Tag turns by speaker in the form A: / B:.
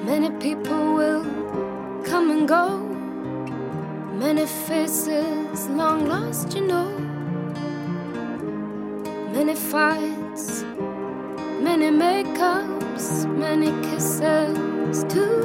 A: Many people will come and go, many faces long lost, you know. Many fights, many makeups, many kisses too.